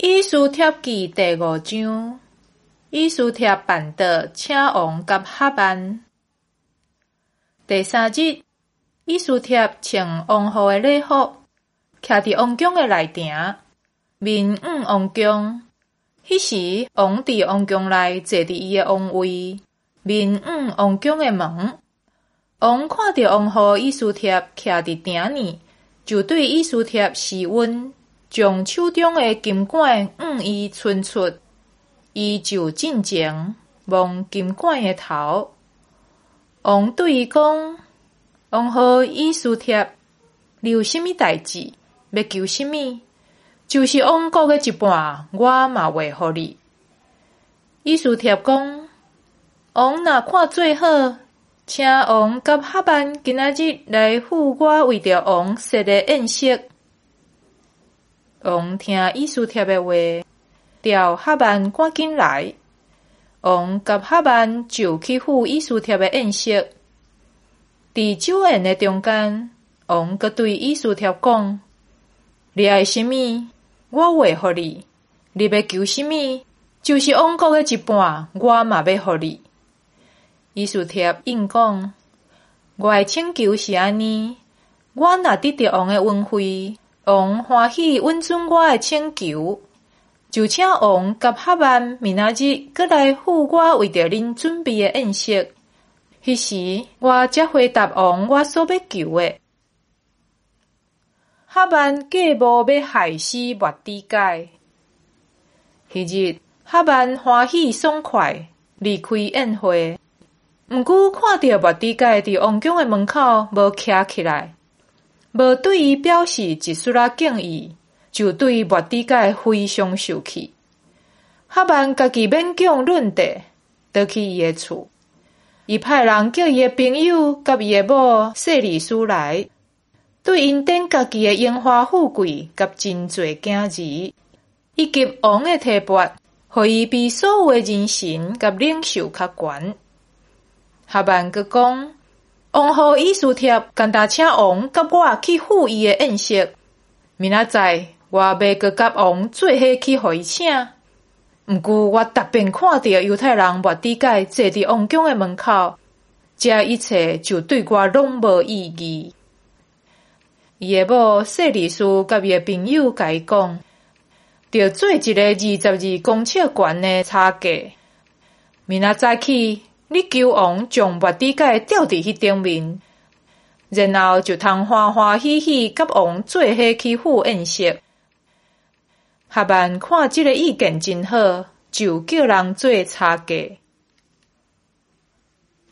以斯帖记第5章，以斯帖办道请王甲哈班。第3日，以斯帖穿王后的礼服，徛伫王宫的内庭，面向王宫。迄时，王伫王宫内坐伫伊的王位，面向王宫的门。王看到王后以斯帖徛伫亭里，就对以斯帖施温，将手中的金管伊伸出，伊就进前摸金管的头。王对伊讲：“王后以斯帖，你有甚物代志？要求甚物？就是王国的一半，我嘛会互你。”以斯帖讲：“王若看做好，请王甲哈班今仔日来赴我为着王设的宴席。”王听以斯帖的话，调哈班赶紧来。王甲哈班就去赴以斯帖的宴席。伫酒宴的中间，王阁对以斯帖讲：“你爱甚物，我会互你；你要求甚物，就是王国的一半，我嘛要互你。”以斯帖应讲：“我的请求是安尼，我若得到王的恩惠，王欢喜允准我的请求，就请王甲哈班明仔日搁来赴我为着恁准备的宴席。迄时，我才回答王我所要求的。”哈班计谋要害死末底改。迄日，哈班欢喜爽快离开宴会，毋过看到末底改伫王宫的门口无徛起来，无对伊表示一丝仔敬意，就对末底改非常生气。哈班家己勉强论地，倒去伊的厝。伊派人叫伊的朋友甲伊的某舍利斯来，对因典家己的荣华富贵甲真侪惊疑，以及王的提拔，互伊比所有的人神甲领袖较悬。哈班阁讲：“王后以斯帖干焦请王甲我去赴伊的宴席，明仔载我要阁甲王做伙去互伊请。毋过我特别看到犹太人末底改坐伫王宫的门口，这一切就对我拢无意义。”伊的某舍利斯甲伊的朋友甲伊讲，着做一个22公尺悬的叉架，明仔早起，你求王将末底改吊伫迄顶面，然后就通欢欢喜喜甲王做伙去赴宴席。哈班看这个意见真好，就叫人做叉架。